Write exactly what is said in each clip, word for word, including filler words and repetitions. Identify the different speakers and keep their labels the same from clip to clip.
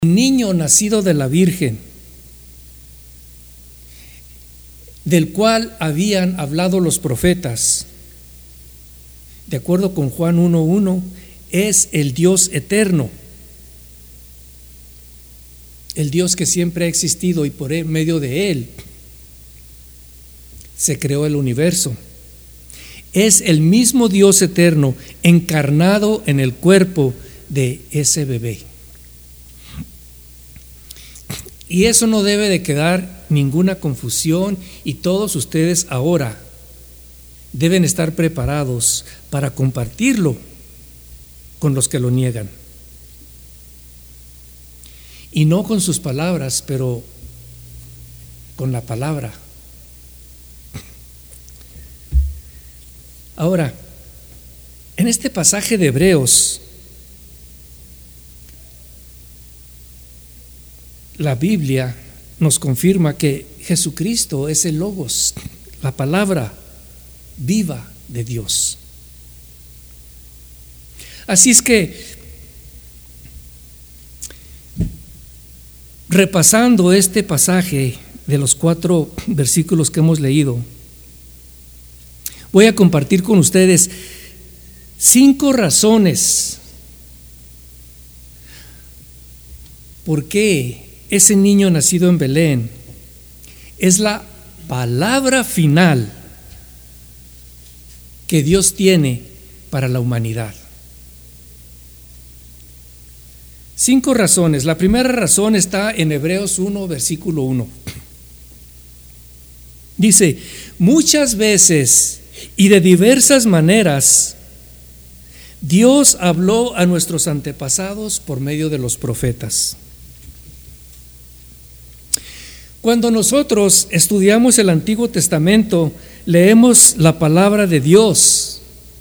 Speaker 1: Niño nacido de la Virgen, del cual habían hablado los profetas, de acuerdo con Juan uno uno, es el Dios eterno, el Dios que siempre ha existido, y por medio de Él se creó el universo. Es el mismo Dios eterno encarnado en el cuerpo de ese bebé. Y eso no debe de quedar ninguna confusión, y todos ustedes ahora deben estar preparados para compartirlo con los que lo niegan. Y no con sus palabras, pero con la palabra. Ahora, en este pasaje de Hebreos, la Biblia nos confirma que Jesucristo es el Logos, la palabra viva de Dios. Así es que, repasando este pasaje de los cuatro versículos que hemos leído, voy a compartir con ustedes cinco razones por qué ese niño nacido en Belén es la palabra final que Dios tiene para la humanidad. Cinco razones. La primera razón está en Hebreos uno, versículo uno. Dice: muchas veces y de diversas maneras Dios habló a nuestros antepasados por medio de los profetas. Cuando nosotros estudiamos el Antiguo Testamento, leemos la palabra de Dios,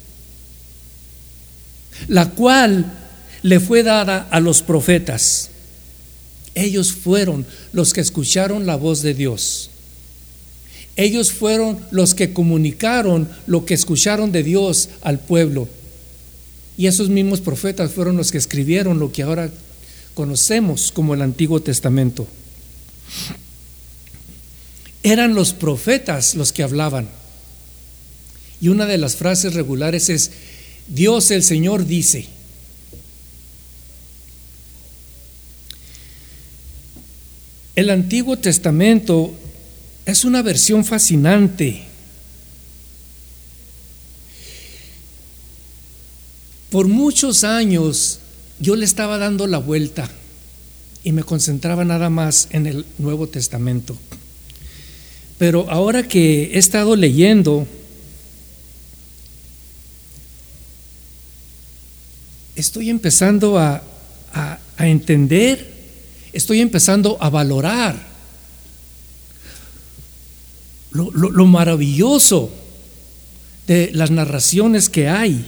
Speaker 1: la cual le fue dada a los profetas. Ellos fueron los que escucharon la voz de Dios. Ellos fueron los que comunicaron lo que escucharon de Dios al pueblo. Y esos mismos profetas fueron los que escribieron lo que ahora conocemos como el Antiguo Testamento. Eran los profetas los que hablaban. Y una de las frases regulares es: Dios el Señor dice. El Antiguo Testamento es una versión fascinante. Por muchos años yo le estaba dando la vuelta y me concentraba nada más en el Nuevo Testamento. Pero ahora que he estado leyendo, estoy empezando a, a, a entender, estoy empezando a valorar lo, lo, lo maravilloso de las narraciones que hay,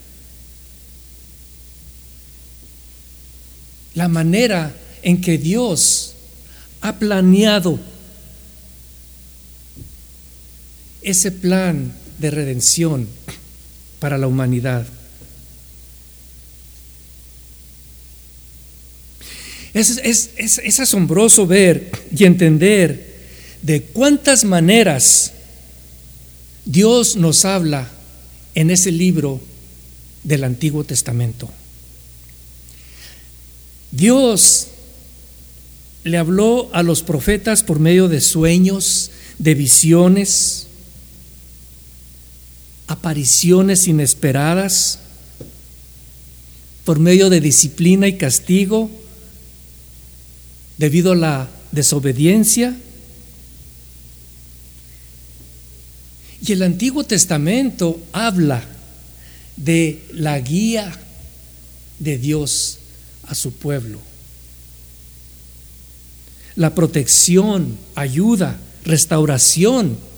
Speaker 1: la manera en que Dios ha planeado ese plan de redención para la humanidad. Es, es, es, es asombroso ver y entender de cuántas maneras Dios nos habla en ese libro del Antiguo Testamento. Dios le habló a los profetas por medio de sueños, de visiones, apariciones inesperadas, por medio de disciplina y castigo debido a la desobediencia. Y el Antiguo Testamento habla de la guía de Dios a su pueblo, la protección, ayuda, restauración